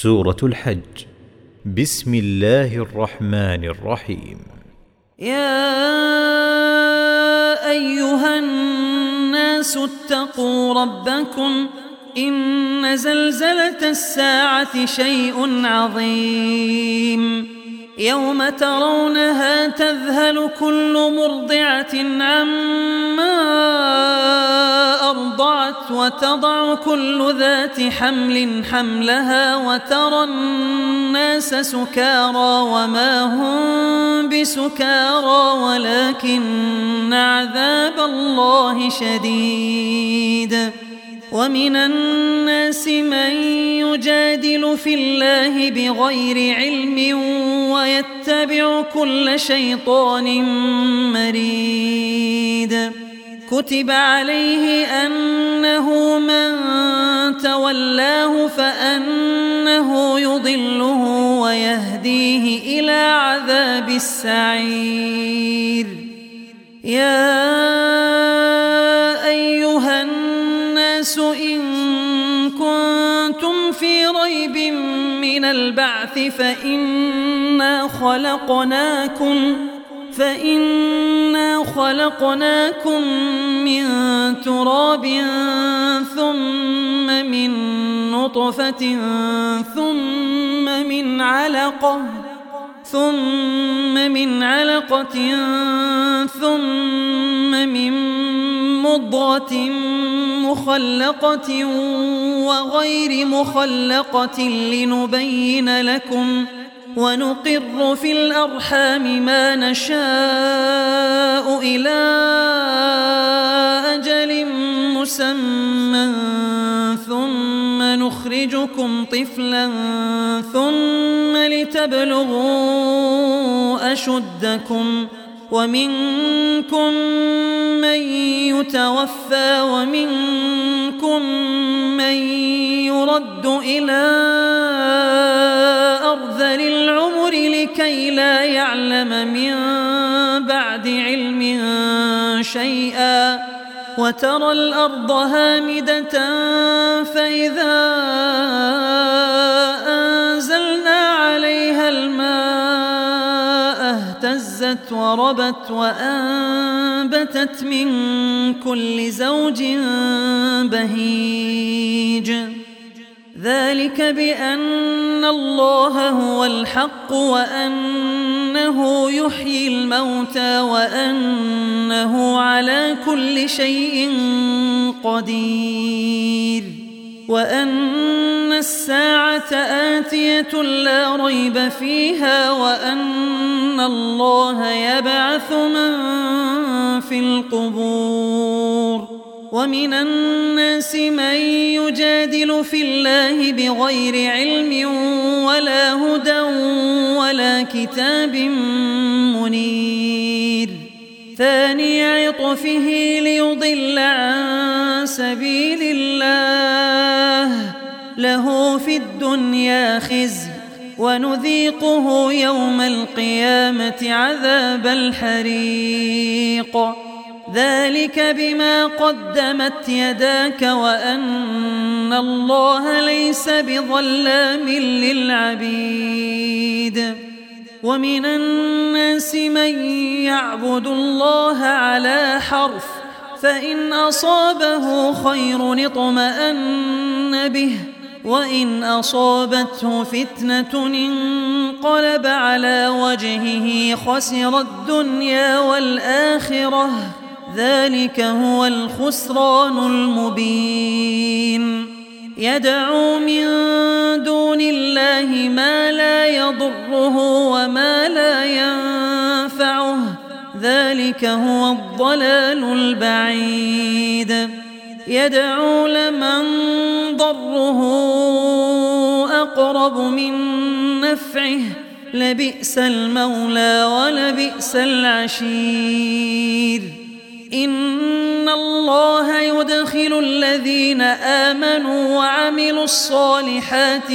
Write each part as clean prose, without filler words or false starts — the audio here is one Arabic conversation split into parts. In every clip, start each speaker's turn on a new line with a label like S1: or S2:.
S1: سورة الحج. بسم الله الرحمن الرحيم.
S2: يا أيها الناس اتقوا ربكم إن زلزلة الساعة شيء عظيم يوم ترونها تذهل كل مرضعة عما أرضعت وتضع كل ذات حمل حملها وترى الناس سكارى وما هم بسكارى ولكن عذاب الله شديد. ومن الناس من يجادل في الله بغير علم ويتبع كل شيطان مريد. كتب عليه أنه من تولاه فأنه يضله ويهديه إلى عذاب السعير. يا أيها الناس إن كنتم في ريب من البعث فإنا خلقناكم من تراب ثم من نطفة ثم من علقة ثم من مضغة مخلقة وغير مخلقة لنبين لكم ونقر في الأرحام ما نشاء إلى أجل مسمى ثم نخرجكم طفلا ثم لتبلغوا أشدكم ومنكم من يتوفى ومنكم من يرد إلى أرذل العمر لكي لا يعلم من بعد علم شيئا. وترى الأرض هامدة فإذا أنزلنا عليها الماء اهتزت وربت وأنبتت من كل زوج بهيج. ذلك بأن الله هو الحق وأنه يحيي الموتى وأنه على كل شيء قدير وأن الساعة آتية لا ريب فيها وأن الله يبعث من في القبور. ومن الناس من يجادل في الله بغير علم ولا هدى ولا كتاب منير. ثاني عطفه ليضل عن سبيل الله له في الدنيا خزي ونذيقه يوم القيامة عذاب الحريق. ذلك بما قدمت يداك وأن الله ليس بظلام للعبيد. ومن الناس من يعبد الله على حرف فإن أصابه خير اطمأن به وإن أصابته فتنة انقلب على وجهه خسر الدنيا والآخرة. ذلك هو الخسران المبين. يدعو من دون الله ما لا يضره وما لا ينفعه ذلك هو الضلال البعيد. يدعو لمن ضره أقرب من نفعه لبئس المولى ولبئس العشير. إن الله يدخل الذين آمنوا وعملوا الصالحات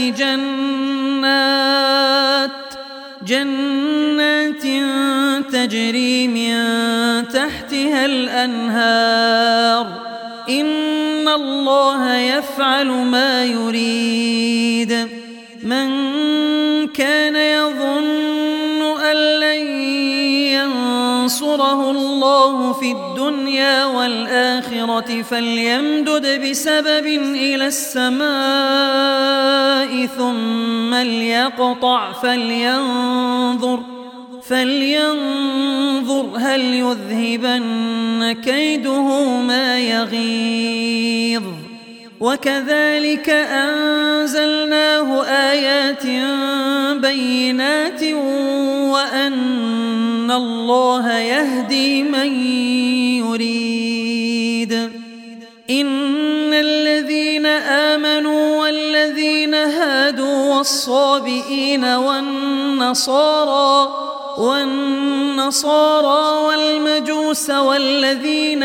S2: جنات تجري من تحتها الأنهار. إن الله يفعل ما يريد. من كان يظن أن لن ينصره الله في الدنيا والآخرة فليمدد بسبب إلى السماء ثم ليقطع فلينظر هل يذهبن كيده ما يغيظ. وكذلك أنزلناه آيات بينات وأن الله يهدي من يريد. إن الذين آمنوا والذين هادوا والصابئين والنصارى والمجوس والذين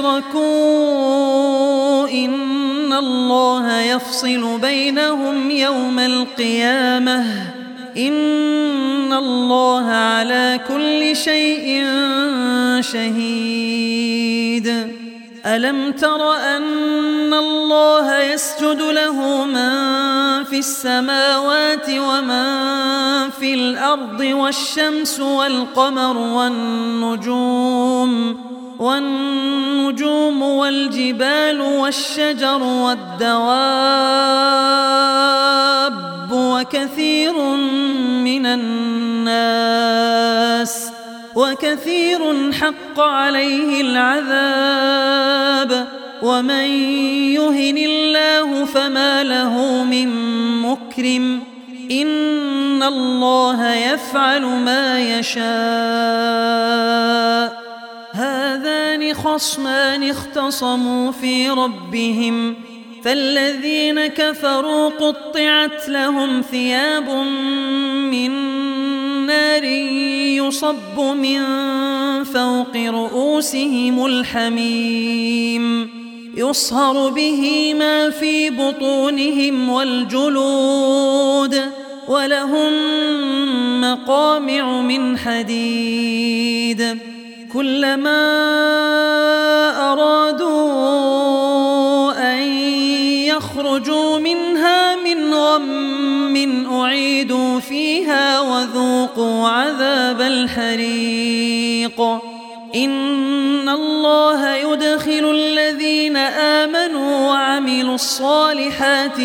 S2: أشركوا إن الله يفصل بينهم يوم القيامة إن الله على كل شيء شهيد. ألم تر أن الله يسجد له من في السماوات ومن في الأرض والشمس والقمر والنجوم والجبال والشجر والدواب وكثير حق عليه العذاب ومن يهن الله فما له من مكرم إن الله يفعل ما يشاء. هذان خصمان اختصموا في ربهم فالذين كفروا قطعت لهم ثياب من نار يصب من فوق رؤوسهم الحميم يصهر به ما في بطونهم والجلود ولهم مقامع من حديد كلما أرادوا أن يخرجوا منها من غم أعيدوا فيها وذوقوا عذاب الحريق. إن الله يدخل الذين آمنوا وعملوا الصالحات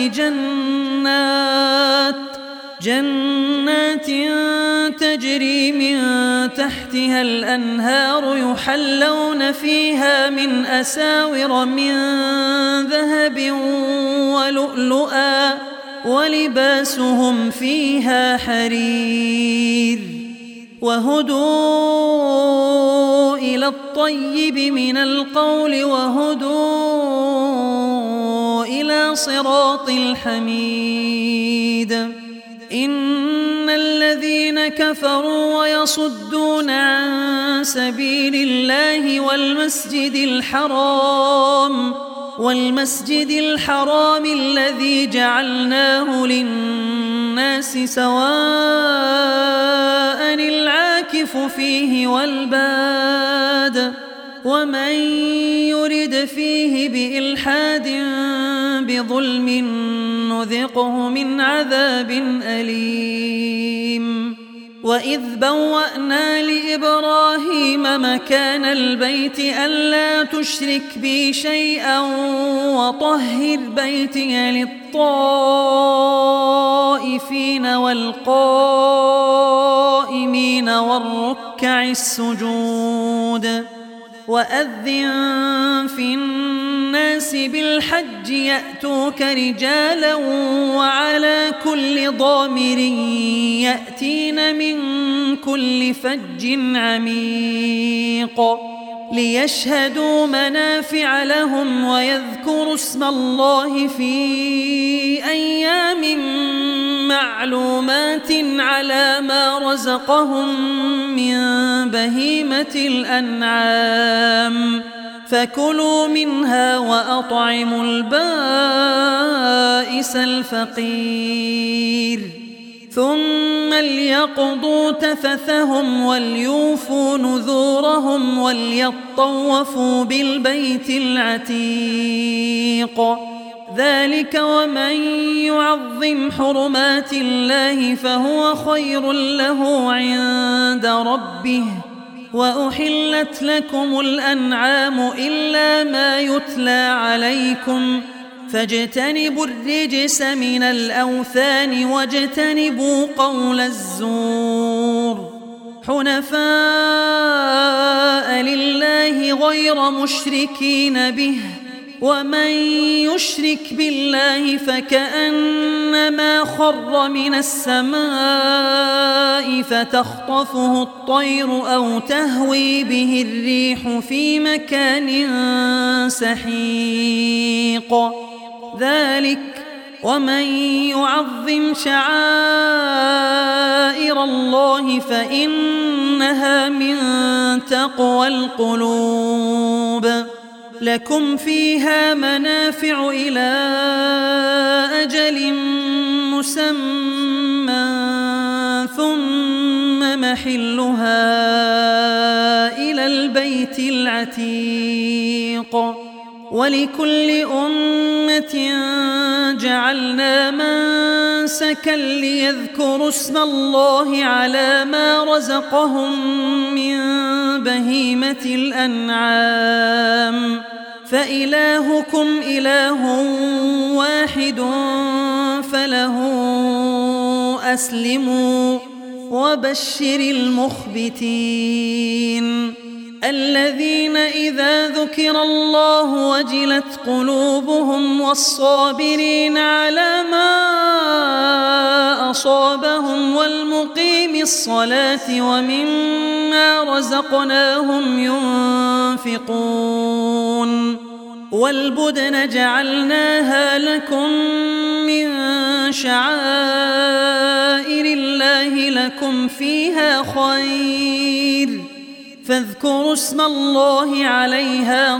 S2: جنات تجري من تحتها الأنهار يحلون فيها من أساور من ذهب ولؤلؤا ولباسهم فيها حرير وهدوا إلى الطيب من القول وهدوا إلى صراط الحميد. إن الذين كفروا ويصدون عن سبيل الله والمسجد الحرام الذي جعلناه للناس سواء العاكف فيه والباد ومن يرد فيه بإلحاد بظلم نذقه من عذاب أليم. وإذ بوأنا لإبراهيم مكان البيت ألا تشرك بي شيئا وطهر بيتي للطائفين والقائمين والركع السجود. وأذن في الناس بالحج يأتوك رجالا وعلى كل ضامر يأتين من كل فج عميق ليشهدوا منافع لهم ويذكروا اسم الله في أيام معلومات على ما رزقهم من بهيمة الأنعام فكلوا منها وأطعموا البائس الفقير ثم ليقضوا تفثهم وليوفوا نذورهم وليطوفوا بالبيت العتيق ذلك ومن يعظم حرمات الله فهو خير له عند ربه. وأحلت لكم الأنعام إلا ما يتلى عليكم فاجتنبوا الرجس من الأوثان واجتنبوا قول الزور حنفاء لله غير مشركين به ومن يشرك بالله فكأنما خر من السماء فتخطفه الطير أو تهوي به الريح في مكان سحيق. ذلك ومن يعظم شعائر الله فإنها من تقوى القلوب. لكم فيها منافع إلى أجل مسمى ثم محلها إلى البيت العتيق. ولكل أمة جعلنا منسكا ليذكروا اسم الله على ما رزقهم من بهيمة الأنعام فإلهكم إله واحد فله أسلموا وبشر المخبتين الذين إذا ذكر الله وجلت قلوبهم والصابرين على ما أصابهم والمقيم الصلاة ومما رزقناهم ينفقون. والبدن جعلناها لكم من شعائر الله لكم فيها خير فاذكروا اسم الله عليها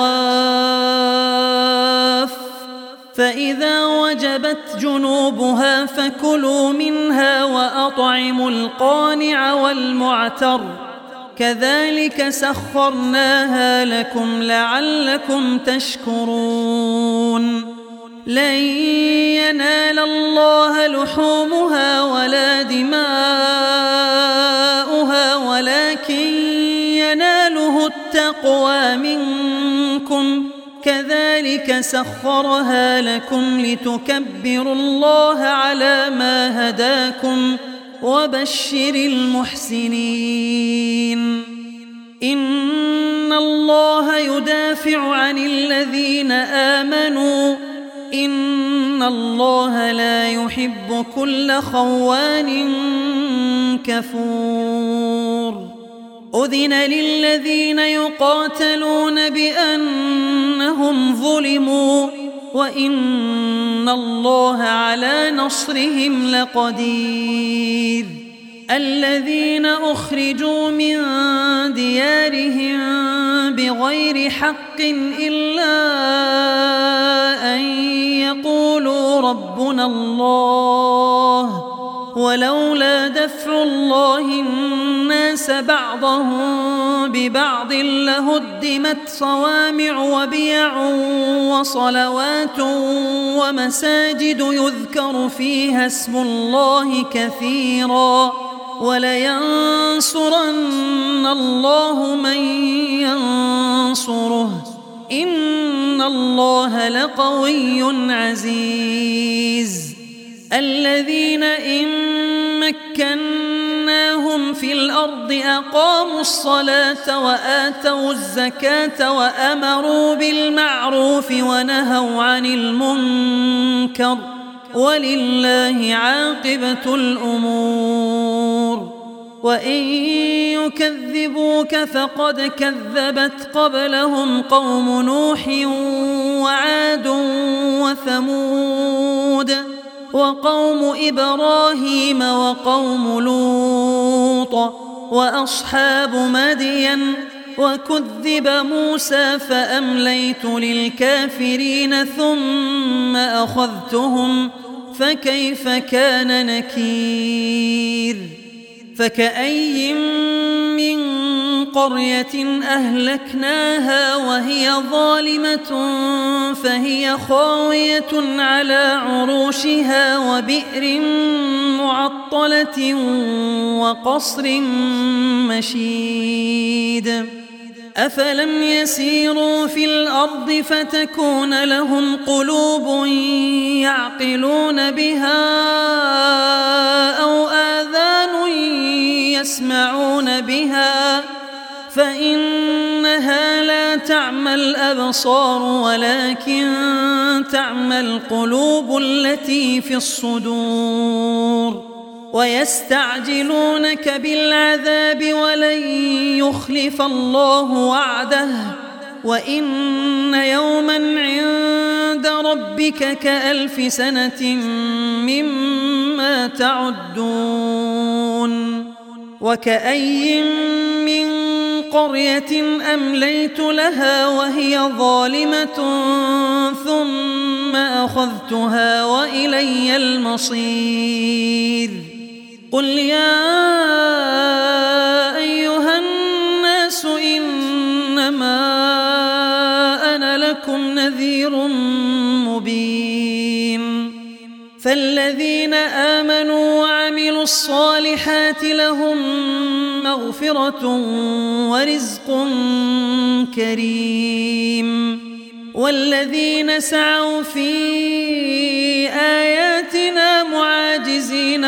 S2: صواف فإذا وجبت جنوبها فكلوا منها وأطعموا القانع والمعتر كذلك سخرناها لكم لعلكم تشكرون. لن ينال الله لحومها ولا دماؤها ولكن يناله التقوى منكم كذلك سخرها لكم لتكبروا الله على ما هداكم وبشر المحسنين. إن الله يدافع عن الذين آمنوا إن الله لا يحب كل خوان كفور. أذن للذين يقاتلون بأنهم ظلموا وإن الله على نصرهم لقدير. الذين أخرجوا من ديارهم بغير حق إلا أن يقولوا ربنا الله ولولا دفع الله الناس بعضهم ببعض لهدمت صوامع وبيع وصلوات ومساجد يذكر فيها اسم الله كثيرا ولينصرن الله من ينصره إن الله لقوي عزيز. الذين إن مكناهم في الأرض أقاموا الصلاة وآتوا الزكاة وأمروا بالمعروف ونهوا عن المنكر ولله عاقبة الأمور. وإن يكذبوك فقد كذبت قبلهم قوم نوح وعاد وثمود وقوم إبراهيم وقوم لوط وأصحاب مدين وكذب موسى فأمليت للكافرين ثم أخذتهم فكيف كان نكير. فكأي من قرية أهلكناها وهي ظالمة فهي خاوية على عروشها وبئر معطلة وقصر مشيد أفلم يسيروا في الأرض فتكون لهم قلوب يعقلون بها أو آذان يسمعون بها فإنها لا تعمى الأبصار ولكن تعمى القلوب التي في الصدور ويستعجلونك بالعذاب ولن يخلف الله وعده وإن يوما عند ربك كألف سنة مما تعدون وكأي من قرية أمليت لها وهي ظالمة ثم أخذتها وإلي المصير قل يا أيها الناس إنما أنا لكم نذير مبين فالذين آمنوا وعملوا الصالحات لهم مغفرة ورزق كريم والذين سعوا في آياتنا معاجزين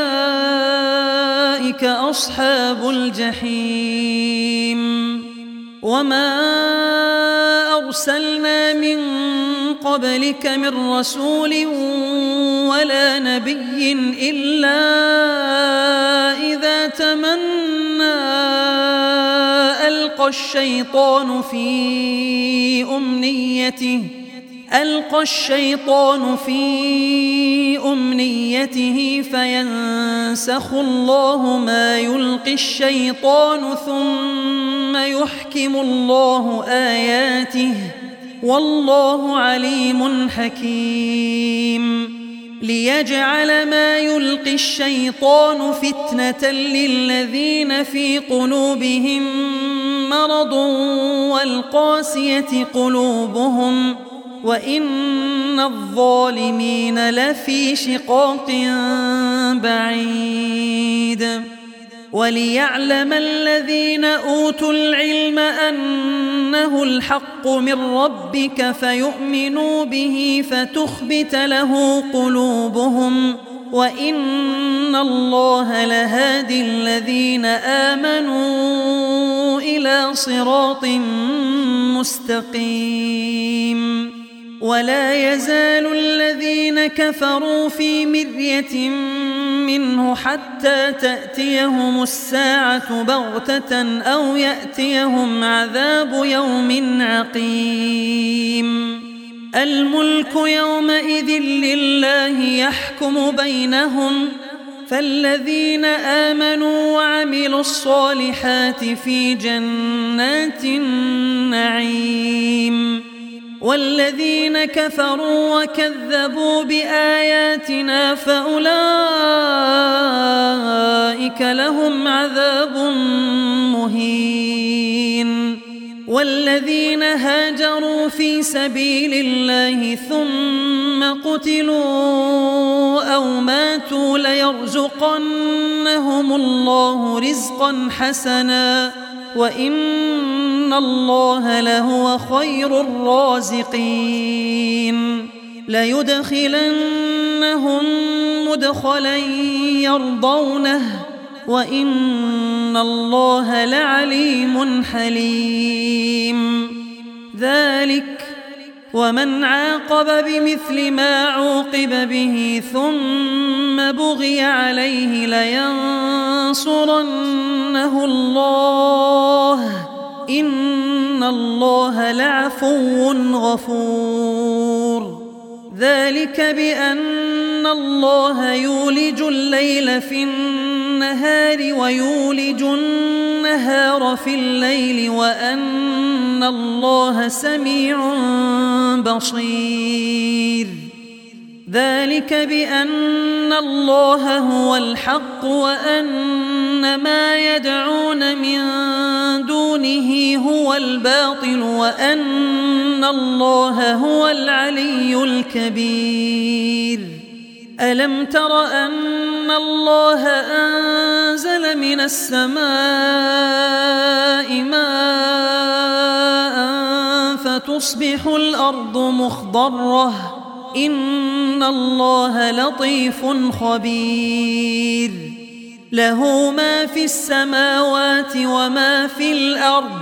S2: أولئك أصحاب الجحيم وما أرسلنا من قبلك من رسول ولا نبي إلا إذا تمنى ألقى الشيطان في أمنيته فينسخ الله ما يلقي الشيطان ثم يحكم الله آياته والله عليم حكيم ليجعل ما يلقي الشيطان فتنة للذين في قلوبهم مرض والقاسية قلوبهم وإن الظالمين لفي شقاق بعيد وليعلم الذين أوتوا العلم أنه الحق من ربك فيؤمنوا به فتخبت له قلوبهم وإن الله لهادي الذين آمنوا إلى صراط مستقيم ولا يزال الذين كفروا في مرية منه حتى تأتيهم الساعة بغتة أو يأتيهم عذاب يوم عقيم الملك يومئذ لله يحكم بينهم فالذين آمنوا وعملوا الصالحات في جنات النعيم والذين كفروا وكذبوا بآياتنا فأولئك لهم عذاب مهين والذين هاجروا في سبيل الله ثم قتلوا أو ماتوا ليرزقنهم الله رزقا حسنا وإن الله لهو خير الرازقين ليدخلنهم مدخلا يرضونه وإن الله لعليم حليم ذلك ومن عاقب بمثل ما عوقب به ثم بغي عليه لينصرنه الله إن الله لعفو غفور ذلك بأن الله يولج الليل في النهار ويولج النهار في الليل وأن الله سميع بصير ذلك بأن الله هو الحق وأن ما يدعون من دونه هو الباطل وأن الله هو العلي الكبير. ألم تر أن الله أنزل من السماء ماء فتصبح الأرض مخضرة إن الله لطيف خبير. له ما في السماوات وما في الأرض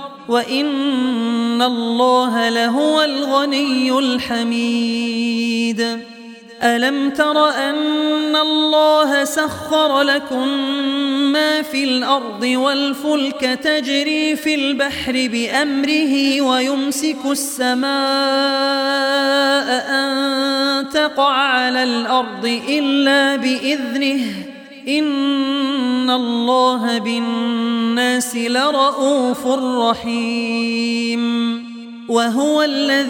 S2: وإن الله لهو الغني الحميد. ألم تر أن الله سخر لكم ما في الأرض والفلك تجري في البحر بأمره ويمسك السماء أن تقع على الأرض إلا بإذنه إن الله بالناس لرؤوف رحيم. وهو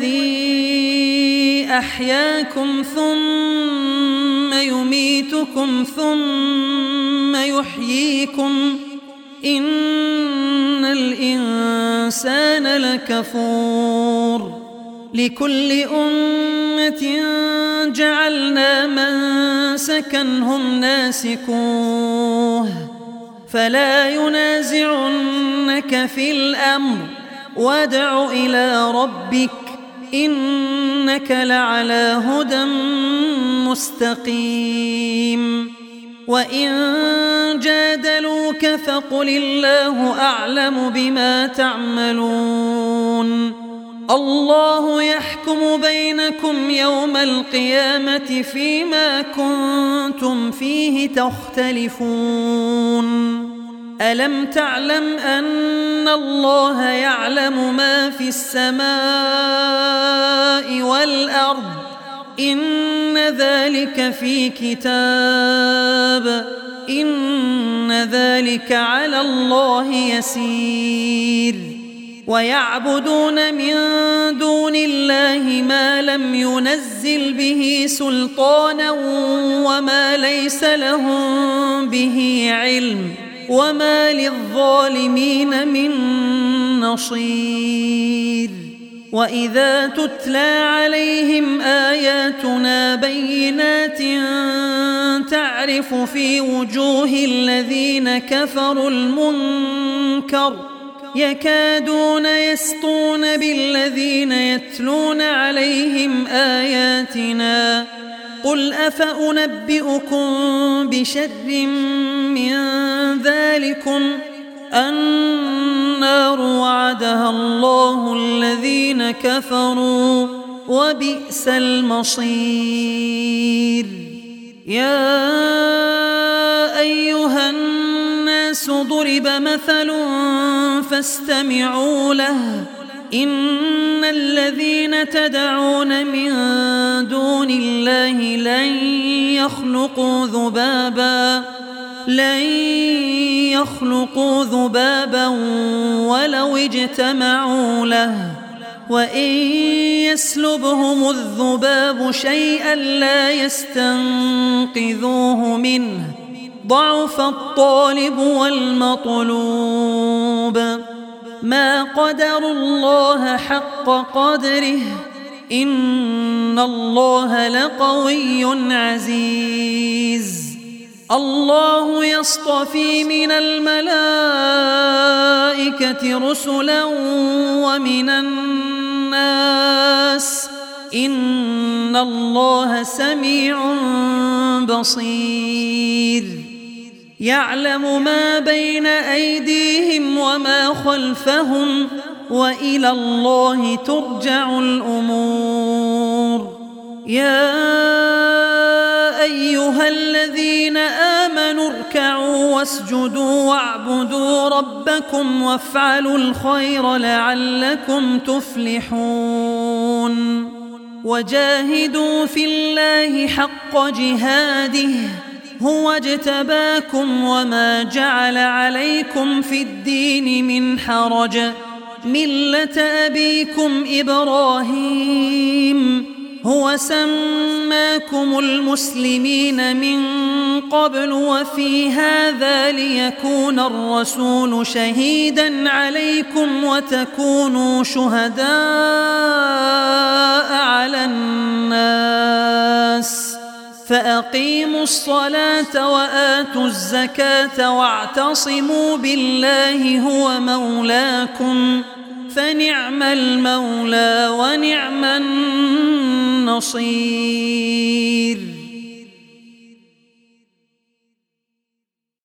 S2: الذي أحياكم ثم يميتكم ثم يحييكم إن الإنسان لكفور. لكل أمة جعلنا منسكا هم ناسكوه فلا ينازعنك في الأمر وادع إلى ربك إنك لعلى هدى مستقيم. وإن جادلوك فقل الله أعلم بما تعملون. الله يحكم بينكم يوم القيامة فيما كنتم فيه تختلفون. ألم تعلم أن الله يعلم ما في السماء والأرض إن ذلك في كتاب إن ذلك على الله يسير. ويعبدون من دون الله ما لم ينزل به سلطانا وما ليس لهم به علم وما للظالمين من نصير. وإذا تتلى عليهم آياتنا بينات تعرف في وجوه الذين كفروا المنكر يكادون يسطون بالذين يتلون عليهم آياتنا قل أفأنبئكم بشر من ذلكم النار وعدها الله الذين كفروا وبئس المصير. يا أيها الناس ضرب مثل فاستمعوا له إن الذين تدعون من دون الله لن يخلقوا ذبابا ولو اجتمعوا له وإن يسلبهم الذباب شيئا لا يستنقذوه منه ضعف الطالب والمطلوب. ما قدروا الله حق قدره إن الله لقوي عزيز. الله يصطفي من الملائكة رسلا ومن الناس إن الله سميع بصير. يعلم ما بين أيديهم وما خلفهم وإلى الله ترجع الأمور. يا أيها الذين آمنوا اركعوا واسجدوا واعبدوا ربكم وافعلوا الخير لعلكم تفلحون. وجاهدوا في الله حق جهاده هو اجتباكم وما جعل عليكم في الدين من حرج ملة أبيكم إبراهيم هو سماكم المسلمين من قبل وفي هذا ليكون الرسول شهيدا عليكم وتكونوا شهداء على الناس فأقيموا الصلاة وآتوا الزكاة واعتصموا بالله هو مولاكم فنعم المولى ونعم النصير.